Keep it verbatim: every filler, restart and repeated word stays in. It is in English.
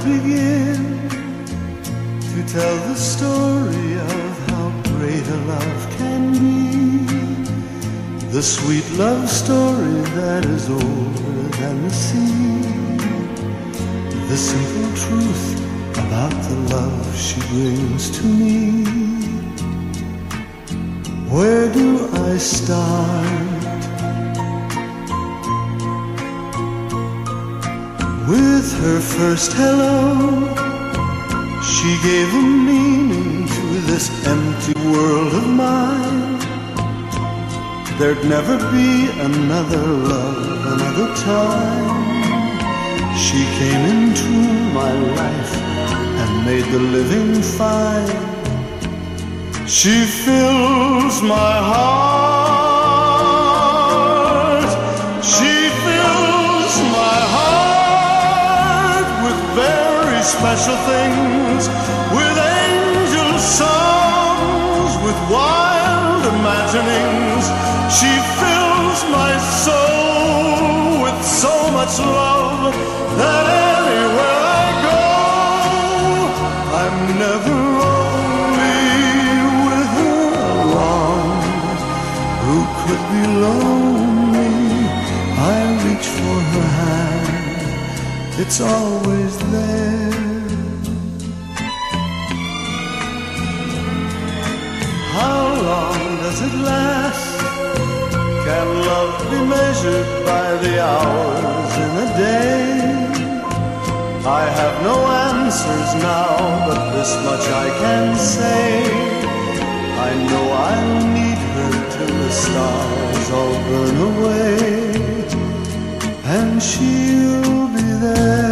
begin to tell the story of how great a love can be, the sweet love story that is older than the sea, the simple truth about the love she brings to me. Where do I start? With her first hello, she gave a meaning to this empty world of mine. There'd never be another love, another time. She came into my life and made the living fine. She fills my heart. She fills my heart with very special things, with angel songs, with wild imaginings. She fills my soul with so much love that anywhere I go, I'm never lonely with her along. Who could be lonely? I reach for her hand, it's always there. How long does it last? Can love be measured by the hours in a day? I have no answers now, but this much I can say. I know I'll need her till the stars all burn away, and she'll be there.